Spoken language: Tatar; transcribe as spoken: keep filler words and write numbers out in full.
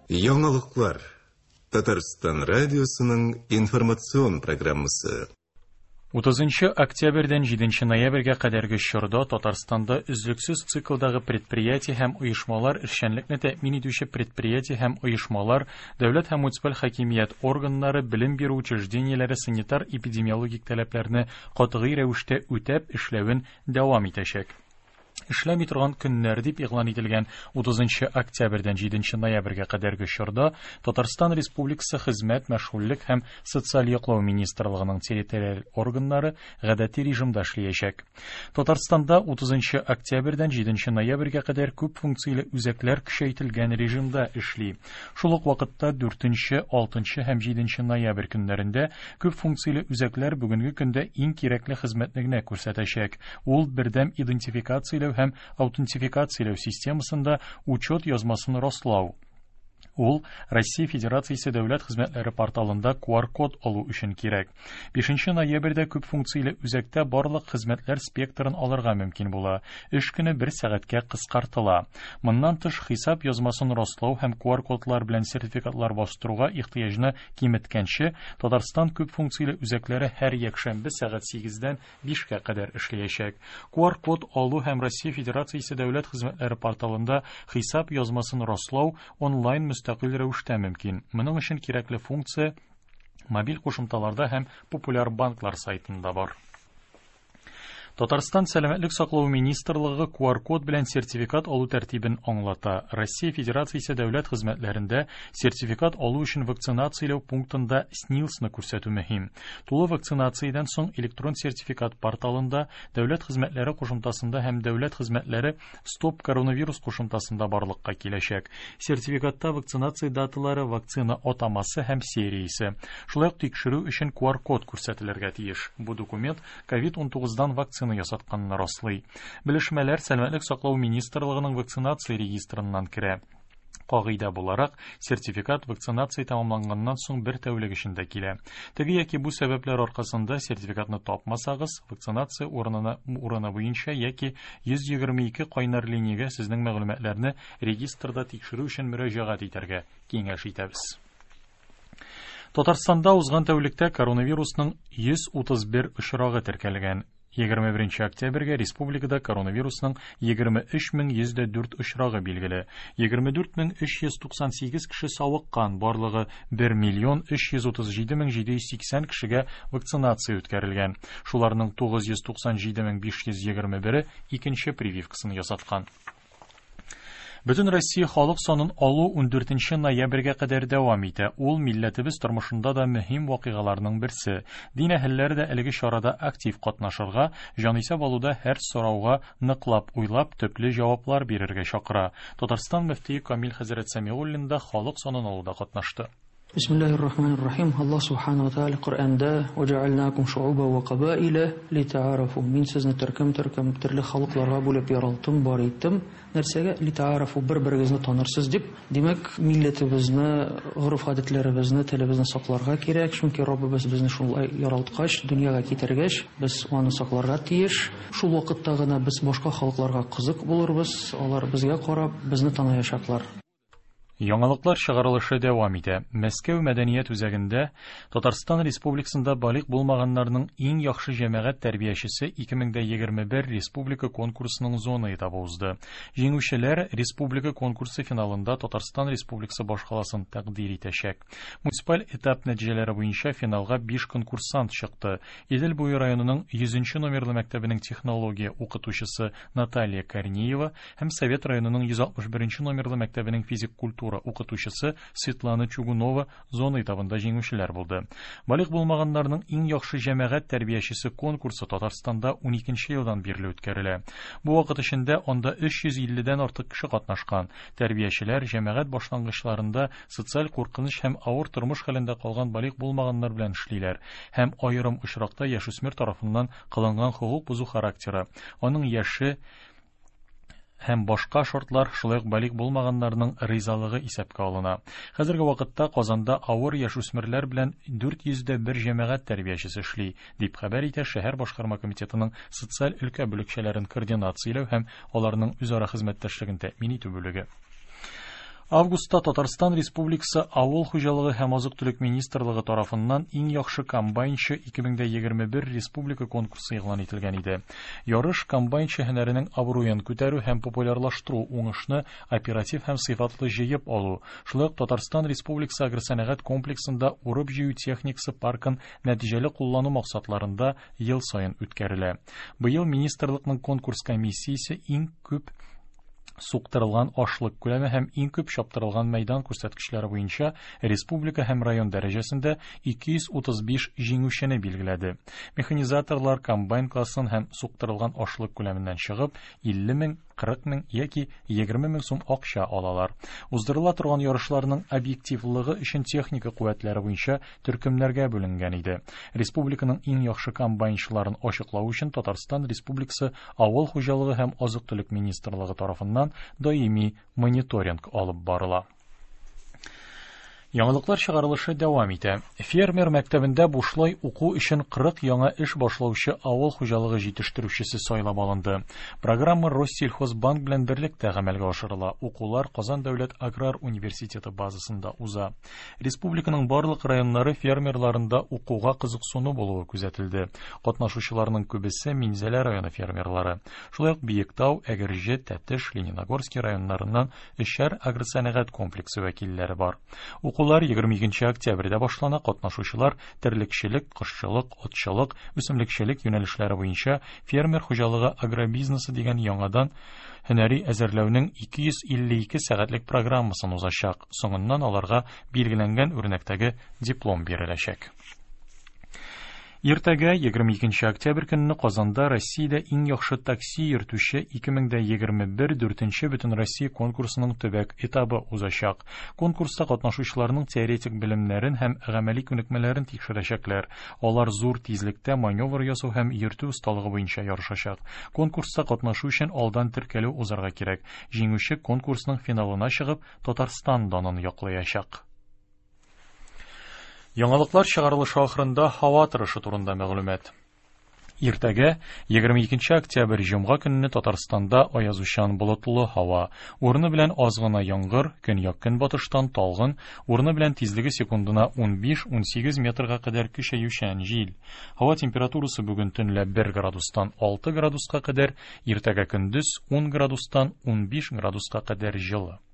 Яңалыклар. Татарстан радиосының информацион программасы. утызынчы октябрьдән җиденче ноябрьгә кадәрге чорда Татарстанда үзлексез циклдагы предприятие һәм оешмалар эшчәнлекне тәэмин итүче предприятие һәм оешмалар, дәүләт һәм муниципаль хакимият органнары, белем бирү учреждениеләре санитар-эпидемиологик таләпләрне катгый рәвештә үтәп эшләвен дәвам итәчәк. Эшләми торган көннәр дип игълан ителгән утызынчы октябрьдән җиденче ноябрьгә кадәрге чорда Татарстан Республикасы Хезмәт, мәшгульлек һәм социаль яклау министрлыгының территориаль органнары гадәти режимда эшләячәк. Татарстанда утызынчы октябрьдән җиденче ноябрьгә кадәр күп функцияле үзәкләр көчәйтелгән режимда эшли. Шул ук вакытта дүртенче, алтынчы һәм җиденче ноябрь көннәрендә күп функцияле үзәкләр бүгенге көндә иң кирәкле хезмәтне генә күрсәтәчәк. Ул бердәм идентификацияләү һәм аутентификацияләү системасында учет язмасын раслау. Ул Россия Федерациясе дәүләт хезмәтләре порталында ку ар код алу өчен кирәк. бишенче ноябрьдә күп функцияле үзәктә барлык хезмәтләр спектрын алырга мөмкин була. Эш көне бер сәгатькә кыскартыла. Моннан тыш хисап язмасын раслау һәм ку ар кодлар белән сертификатлар бастыруга ихтыяҗны киметкәнче Татарстан күп функцияле үзәкләре һәр якшәмбе сәгать сигездән бишкә кадәр эшләячәк. ку ар код алу һәм Россия Федерациясе дәүләт хезмәтләре порталында хисап язмасын раслау онлайн мөстәкыйль рәвештә мөмкин. Моның өчен кирәкле функция мобиль кушымталарда һәм популяр банклар сайтында бар. Татарстан сәламәтлек саклау министрлыгы ку ар код белән сертификат алу тәртибен аңлата. Россия Федерациясе дәүләт хезмәтләрендә сертификат алу өчен вакцинацияләү пунктында СНИЛСны күрсәтү мөһим. Тулы вакцинациядән соң электрон сертификат порталында, дәүләт хезмәтләре кушымтасында һәм дәүләт хезмәтләре стоп коронавирус кушымтасында барлыкка киләчәк. Сертификатта вакцинация даталары, вакцина атамасы һәм сериясе. Шулай ук тикшерү өчен ку ар код күрсәтелергә тиеш. Бу документ ковид унтугыздан вакцина ясатканны раслый. Белешмәләр сәламәтлек саклау министрлыгының вакцинация регистрыннан керә. Кагыйдә буларак, сертификат вакцинация тәмамланганнан соң бер тәүлек эчендә килә. Теге яки бу сәбәпләр аркасында сертификатны тапмасагыз, вакцинация урынына урыны буенча яки йөз егерме ике кайнар линиягә сезнең мәгълүматларны регистрда тикшерү өчен мөрәҗәгать итәргә киңәш итәбез. Татарстанда узган тәүлектә коронавирусның йөз утыз бер очрагы теркәлгән. егерме беренче октябрьгә республикада коронавирусның егерме өч мең йөз дүрт очрагы билгеле. егерме дүрт мең өч йөз туксан сигез кеше савыккан, барлыгы бер миллион өч йөз утыз җиде мең җиде йөз сиксән кешегә вакцинация үткәрелгән. Шуларның тугыз йөз туксан җиде мең биш йөз егерме бире икенче прививкасын ясаткан. Бөтен Россия халык санын алу ундүртенче ноябрьгә кадәр дәвам итә. Ул милләтебез тормышында да мөһим вакыйгаларның берсе. Дин әһелләре дә әлеге чарада актив катнашырга, җанисәп алуда һәр сорауга ныклап уйлап, төпле җаваплар бирергә чакыра. Татарстан мөфтие Камил хәзрәт Сәмигуллин да халык санын алуда катнашты. Бисмиллаһир-рахманир-рахим. Аллаһ субханаһу ва тааля Коръәндә "Ваҗаалнакум шуъуба ва кабаиля литаарафу". Мин сезне төркем-төркем төрле халыкларга бүлеп яралттым, бар иттем. Нәрсәгә? Литаарафу, бер-берегезне танырсыз дип. Димәк, милләтебезне, гырыф-гадәтләребезне, телебезне сакларга кирәк. Чөнки Раббыбыз безне шулай яралткач, дөньяга китергәч, без аны сакларга тиеш. Шул вакытта гына без башка халыкларга кызык булырбыз, алар безгә карап, безне таныячаклар. Яңалыклар чыгарылышы дәвам итә. Мәскәү мәдәният үзәгендә Татарстан Республикасында балык булмаганнарның иң яхшы җәмәгать тәрбиячесе ике мең егерме бер республика конкурсының зона этабы узды. Җиңүчеләр республика конкурсы финалында Татарстан Республикасы башкаласын тәкъдир итәчәк. Муниципаль этап нәтиҗәләре буенча финалга биш конкурсант чыкты. Идел буе районының йөзенче номерлы мәктәбенең технология укытучысы Наталья Корнеева һәм Совет районының йөз алтмыш беренче номерлы мәктәбенең физик культура укытучысы Светлана Чугунова зона этабында җиңүчеләр булды. Балык булмаганнарның иң яхшы җәмәгать тәрбиячесе конкурсы Татарстанда уникенче елдан бирле үткәрелә. Бу вакыт эчендә анда өч йөз илледән артык кеше катнашкан. Тәрбиячеләр җәмәгать башлангычларында социаль куркыныч һәм авыр тормыш хәлендә калган балык булмаганнар белән эшлиләр һәм аерым очракта яшүсмер тарафыннан кылынган хукук бузу характеры, аның яше һәм башка шартлар шулай ук балык булмаганнарның ризалыгы исәпкә алына. Хәзерге вакытта Казанда авыр яшүсмерләр белән дүрт йөз дә бер җәмәгать тәрбиячесе эшли, дип хәбәр итә шәһәр башкарма комитетының социаль өлкә бүлекчәләрен координацияләү һәм аларның үзара хезмәттәшлеген тәэмин итү бүлеге. Августта Татарстан Республикасы Авыл хуҗалыгы һәм азык-төлек министрлыгы тарафыннан иң яхшы комбайнчы ике мең егерме бер республика конкурсы игълан ителгән иде. Ярыш комбайнчы һөнәренең абруен күтәрү һәм популярлаштыру уңышны оператив һәм сыйфатлы җыеп алу, шулай ук Татарстан Республикасы агросәнәгать комплексында урып җыю техникасы паркын нәтиҗәле куллану максатларында ел саен үткәрелә. Быел министрлыкның конкурс комиссиясе иң күп суктырылган ашлык күләме һәм иң күп чаптырылган мәйдан күрсәткечләре буенча республика һәм район дәрәҗәсендә ике йөз утыз биш җиңүчене билгеләде. Механизаторлар комбайн классын һәм суктырылган ашлык күләменнән чыгып илле мең, кырык мең яки егерме мең сум акча алалар. Уздырыла торган ярышларның объективлыгы өчен техника куәтләре буенча төркемнәргә бүленгән иде. Республиканың иң яхшы комбайнчыларын ачыклау өчен Татарстан Республикасы Авыл хуҗалыгы һәм азык-төлек министрлыгы тарафыннан даими мониторинг алып барыла. Яңалыклар чыгарылышы дәвам итә. Фермер мәктәбендә бушлай уку өчен кырык яңа эш башлаучы авыл хуҗалыгы җитештерүчесе сайлап алынды. Программа Россельхозбанк белән берлектә гамәлгә ашырыла. Укулар Казан дәүләт аграр университеты базасында уза. Республиканың барлык районнары фермерларында укуга кызыксыну булуы күзәтелде. Катнашучыларның күбесе Минзәлә районы фермерлары. Шулай ук Биектау, Әгерҗе, Тәтеш, Лениногорский районнарыннан өчәр агросәнәгать комплексы вәкилләре бар. Укулар егерме икенче октябрьдә башлана, катнашучылар терлекчелек, кошчылык, атчылык, үсемлекчелек юнәлешләре буенча фермер хуҗалыгы агробизнесы дигән яңадан һөнәри әзерләүнең ике йөз илле ике сәгатьлек программасын узачак. Соңыннан аларга билгеләнгән үрнәктәге диплом биреләчәк. Иртәгә егерме икенче октябрь көнне Казанда Россиядә иң яхшы такси йөртүче ике мең егерме бер дүртенче бөтен Россия конкурсының төбәк этабы узачак. Конкурста катнашучыларның теоретик белемнәрен һәм гамәли күнекмәләрен тикшерәчәкләр. Алар зур тизлектә маневр ясау һәм йөртү осталыгы буенча ярышачак. Конкурста катнашу өчен алдан теркәлү узарга кирәк. Җиңүче конкурсның финалына чыгып, Татарстан данын яклаячак. Яңалыклар чыгарылышы ахырында һава торышы турында мәгълүмат. Иртәгә егерме икенче октябрь җомга көнне Татарстанда аязучан болытлы һава, урыны белән аз гына яңгыр, көньяк-көнбатыштан талгын, урыны белән тизлеге секундына ун биш - ун сигез метрга кадәр көчәючән җил. Һава температурасы бүген төнлә бер градустан алты градуска кадәр, иртәгә көндез ун градустан ун биш градуска кадәр җылы.